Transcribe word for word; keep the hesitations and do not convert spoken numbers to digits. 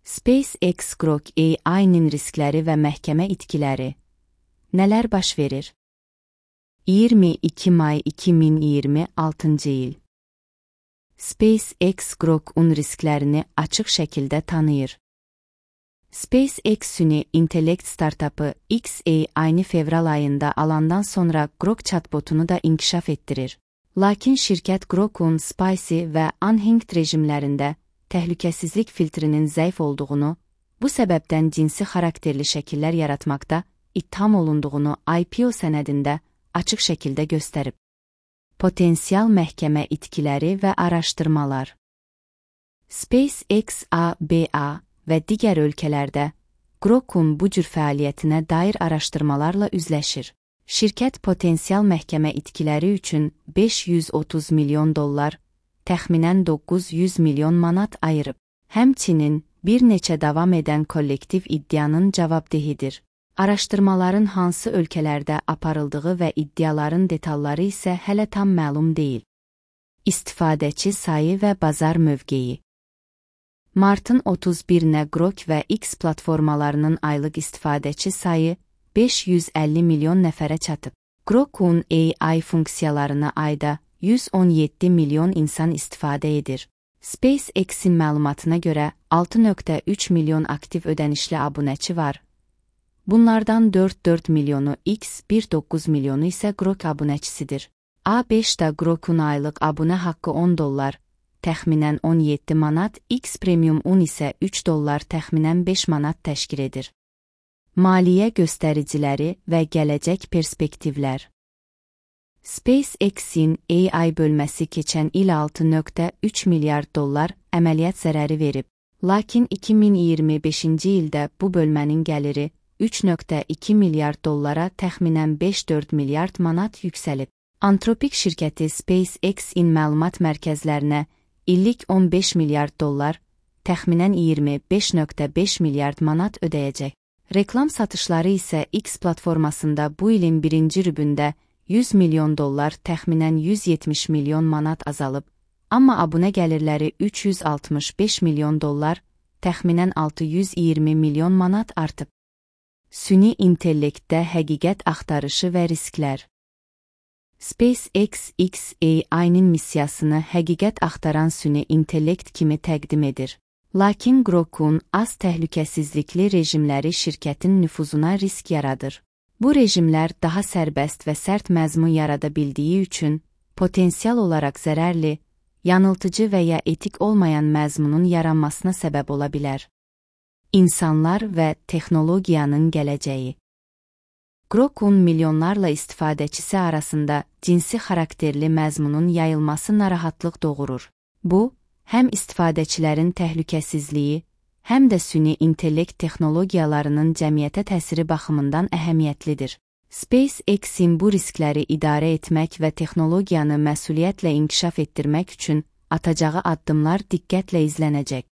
SpaceX Grok A I-nin riskləri və məhkəmə itkiləri. Nələr baş verir? iyirmi iki may iki min iyirmi altıncı il. SpaceX Grok'un risklərini açıq şəkildə tanıyır. SpaceX süni intellekt startapı X A I-ni fevral ayında alandan sonra Grok chatbotunu da inkişaf etdirir. Lakin şirkət Grok'un Spicy və Unhinged rejimlərində təhlükəsizlik filtrinin zəif olduğunu, bu səbəbdən cinsi xarakterli şəkillər yaratmaqda ittiham olunduğunu I P O sənədində açıq şəkildə göstərib. Potensial məhkəmə itkiləri və araşdırmalar. SpaceX A B A və digər ölkələrdə Grok'un bu cür fəaliyyətinə dair araşdırmalarla üzləşir. Şirkət potensial məhkəmə itkiləri üçün beş yüz otuz milyon dollar, təxminən doqquz yüz milyon manat ayırıb. Həmçinin bir neçə davam edən kollektiv iddianın cavabdehidir. Araşdırmaların hansı ölkələrdə aparıldığı və iddiaların detalları isə hələ tam məlum deyil. İstifadəçi sayı və bazar mövqeyi. Martın otuz birinə Grok və X platformalarının aylıq istifadəçi sayı beş yüz əlli milyon nəfərə çatıb. Grok'un A I funksiyalarını ayda yüz on yeddi milyon insan istifadə edir. SpaceX'in məlumatına görə altı nöqtə üç milyon aktiv ödənişli abunəçi var. Bunlardan dörd nöqtə dörd milyonu X, bir nöqtə doqquz milyonu isə Grok abunəçisidir. A beşdə Grok'un aylıq abunə haqqı on dollar, təxminən on yeddi manat, X Premium on isə üç dollar, təxminən beş manat təşkil edir. Maliyyə göstəriciləri və gələcək perspektivlər. SpaceX'in A I bölməsi keçən il altı nöqtə üç milyard dollar əməliyyat zərəri verib. Lakin iki min iyirmi beşinci ildə bu bölmənin gəliri üç nöqtə iki milyard dollara, təxminən beş nöqtə dörd milyard manat yüksəlib. Antropik şirkəti SpaceX-in məlumat mərkəzlərinə illik on beş milyard dollar, təxminən iyirmi beş nöqtə beş milyard manat ödəyəcək. Reklam satışları isə X platformasında bu ilin birinci rübündə yüz milyon dollar, təxminən yüz yetmiş milyon manat azalıb, amma abunə gəlirləri üç yüz altmış beş milyon dollar, təxminən altı yüz iyirmi milyon manat artıb. Süni intellektdə həqiqət axtarışı və risklər. SpaceX X A I-nin missiyasını həqiqət axtaran süni intellekt kimi təqdim edir. Lakin Grok'un az təhlükəsizlikli rejimləri şirkətin nüfuzuna risk yaradır. Bu rejimlər daha sərbəst və sərt məzmun yarada bildiyi üçün potensial olaraq zərərli, yanıltıcı və ya etik olmayan məzmunun yaranmasına səbəb ola bilər. İnsanlar və texnologiyanın gələcəyi. Grok'un milyonlarla istifadəçisi arasında cinsi xarakterli məzmunun yayılması narahatlıq doğurur. Bu, həm istifadəçilərin təhlükəsizliyi, həm də süni intellekt texnologiyalarının cəmiyyətə təsiri baxımından əhəmiyyətlidir. SpaceX-in bu riskləri idarə etmək və texnologiyanı məsuliyyətlə inkişaf etdirmək üçün atacağı addımlar diqqətlə izlənəcək.